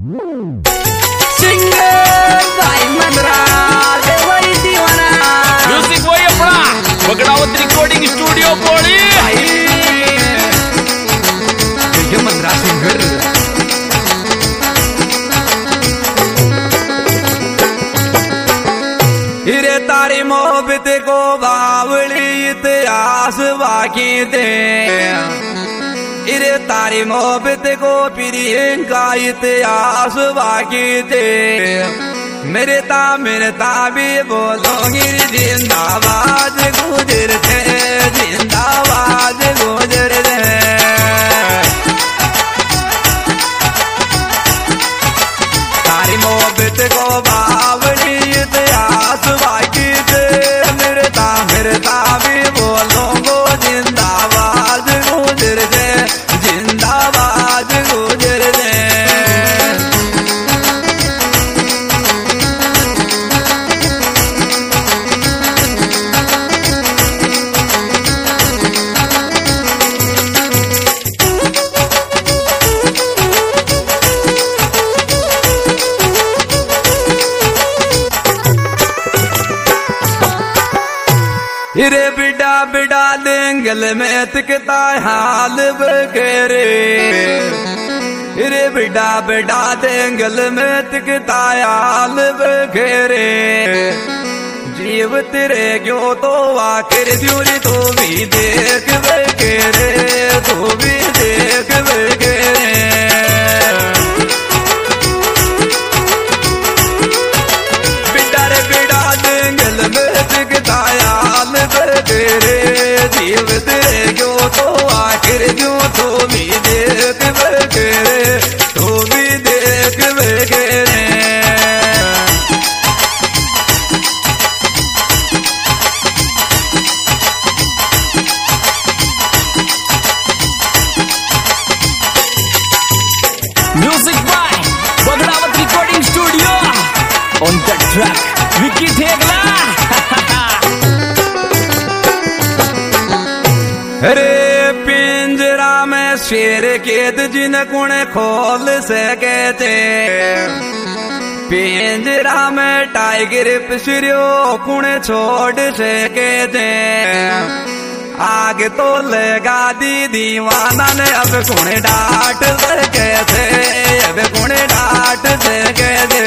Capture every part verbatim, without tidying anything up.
Music वही अपना Bagdawat recording studio बोली मंद्रा सिंगर हिरे तारी मोहब्बत को बावली इतिहास बाकी दे इरे तारी मोहब्बत को प्रियंका इतिहास बाकी दे मेरे ता मेरे ता भी बोलोगी जिंदाबाद गुजर थे जिंदाबाद गुजर थे तारी मोहब्बत को बावली इतिहास बाकी दे मेरे ता मेरे ता भी बोलोगो जिंदाबाद गुजर थे जिंदाबाद गुजर थे हिरे बिडा बिडा देंगल में तिकता हाल बखेरे हिरे बिडा बिडा देंगल में तिकता हाल बखेरे जीव तेरे क्यों तो आखिर दूरी तो भी देख बखेरे तो भी देख बखेरे बिडा रे बिडा देंगल में तिकता तेरे जीव तेरे क्यों तो आखिर क्यों तो भी देख बखेरे तो भी देख बखेरे music by Bagdawat recording studio on the track Vicky Thegla अरे पिंजरा में शेर कैद जिन कुण खोल सके थे पिंजरा में टाइगर पिछड़ियो कुण छोड़ सके थे आग तो लगा दी दीवाना ने अब कुण डांट सके थे अब कुण डांट सके थे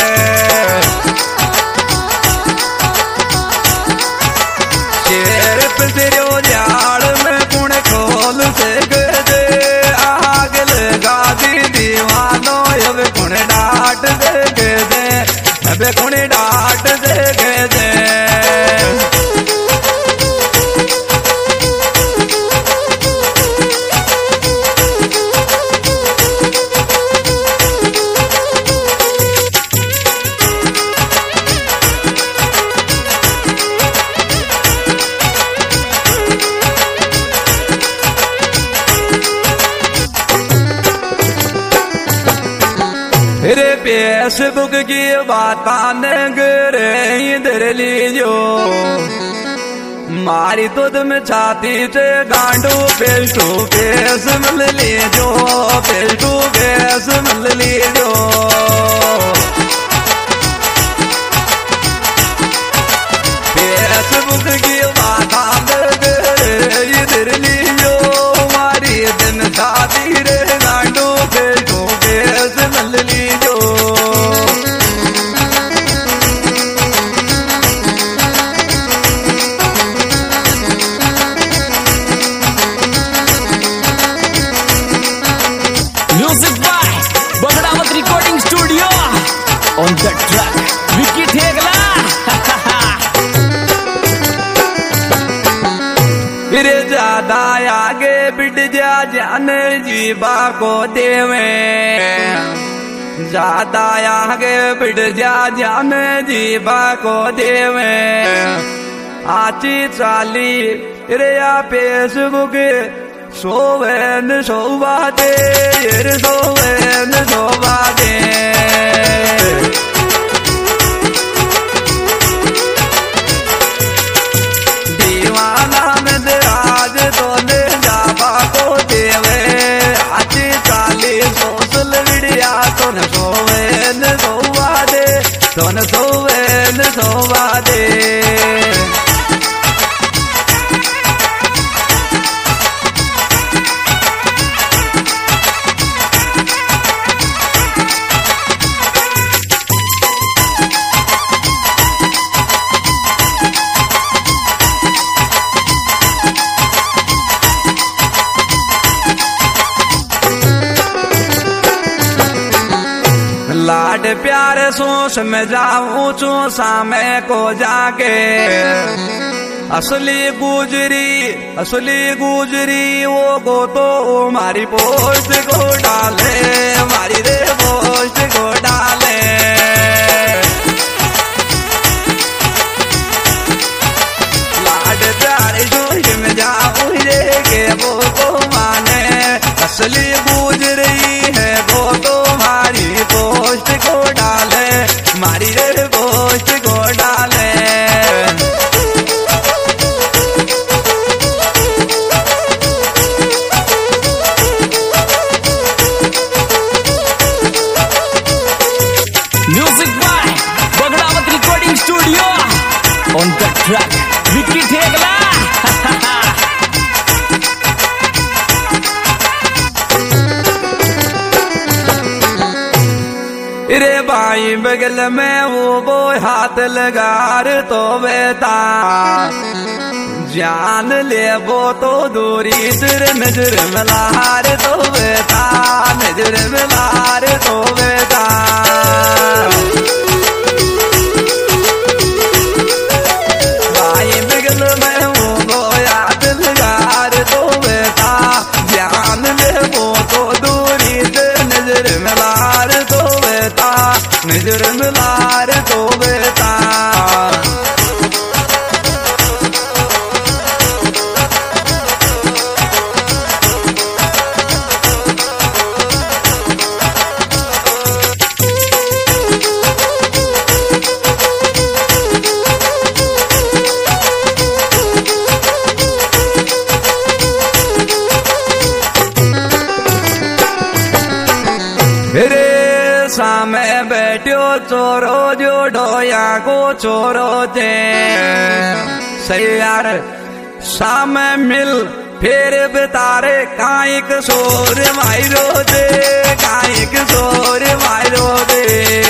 शेर पिछड़ियो झाड़ में कुण खोल सके थे आग लगा दी दीवानों अब कुण डांट सके थे अब कुण डांट सके थे रे फेसबुक की बात नगरे इधर लीजो मारी दूध में छाती से गांडू फेस टू फेस मिल लीजो फेस टू फेस मिल लीजो फेसबुक की बात नगरे इधर लीजो मारी दिन छाती रे गांडू फेस टू फेस मिल लीजो music by Bagdawat recording studio on the track Vicky Thegla फिर ज्यादा आगे बिट जा जान जीवा को देवे ज्यादा आगे बिट जा जान जीवा को देवे आची चाली रे फेसबुक सोवेन सोवा दे सोवेन सोवा दे दीवाना में आज तो ले जावा को देवे आज चालीस सोशल मीडिया तो न सोवे न सोवा दे सोन सोवे न सोवा दे। लाड प्यार सोच में जाऊं चू सामे को जाके असली गुजरी असली गुजरी वो को तो मारी पोस्ट को डाले मारी रे पोस्ट को डाले। लाड प्यार सोच में जाऊं रे के वो को माने असली गुजरी है वो तो मारी पोस्ट को डाले मारी रे पोस्ट को डाले। Music by Bagdawat recording studio on the track Vicky Thegla. रे भाई बगल में वो वो हाथ लगार तो बेटा जान ले वो तो दूरी सिर नजर मिलार तो बेटा नजर मिलार तो बेटा। भाई बगल में वो वो हाथ लगार तो बेटा जान ले वो तो दूरी सिर नजर मिलार तो बेटा नजर मिलार तो बेटा। रे सामे बैठो चोरो जो ढोया को चोरो दे सही यार सामे मिल फिर बेतारे काइक सोर मायरो दे काइक सोर मायरो दे।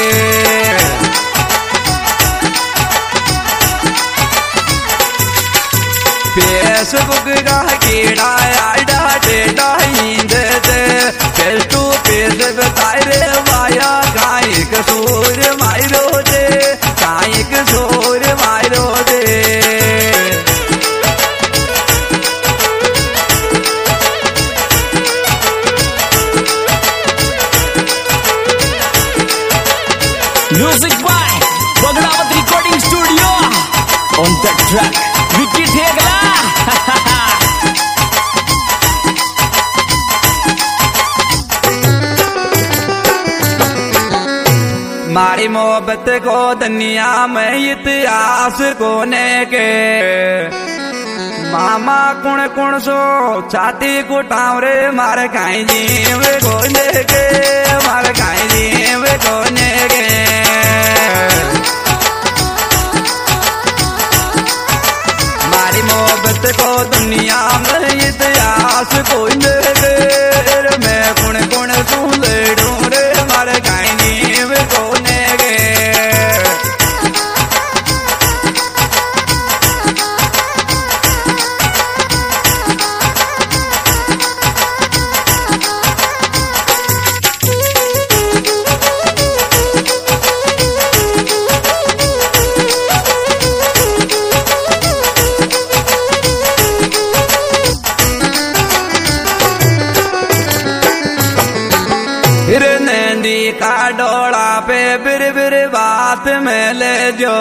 फेसबुक का कीड़ा आडा डेटा हिंदे दे फेस टू फेस बताए रे वाया काइक सोर मायरो दे काइक सोर मायरो दे। Music by Bagdawat recording studio on the track Vicky Thegla. मारी मोहब्बत को दुनिया में इतिहास कोने के मामा कुण कुण सो छाती को टावरे मार खाई जीव कोने के मार खाई जीव कोने के। मारी मोहब्बत को दुनिया में इतिहास कोने के मैं कुण कुण सुन ले रे मार खाई जीव कोने के। का डोला पे बिर बिर बात में ले जो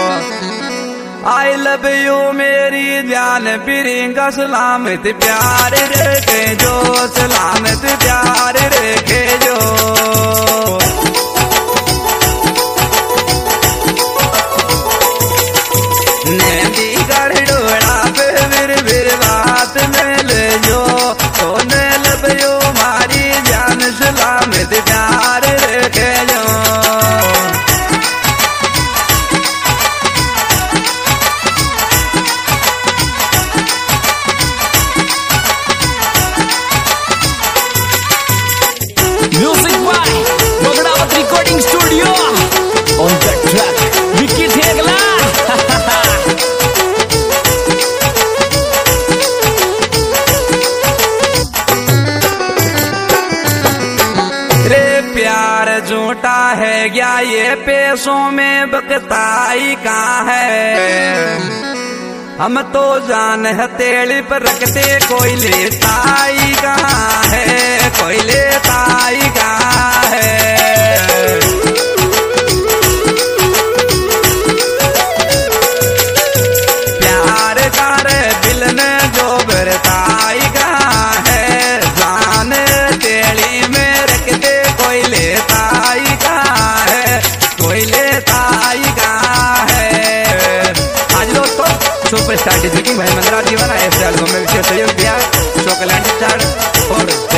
आई लव यू मेरी जान प्रियंका सलामत प्यार रखे जो सलामत प्यार रखे जो। नदी का डोला पे बिर बिर बात में ले जो तो ने लव यू मारी जान सलामत प्यार रखे झूठा है क्या ये पैसों में बकताई कहाँ है। हम तो जान हथेली पर रखते कोई लेताई कहाँ है, कोई लेताई कहाँ है। प्यार कर दिल ने जो बरताई कहाँ है, जान हथेली में रखते कोई लेताई कहाँ है, कोई लेताई कहाँ है। आज दोस्तों सुपरस्टार डिजिटल भाई मंदरा जीवन ऐसे एल्बम में विशेष सहयोग दिया शोकलैंड चार्ट और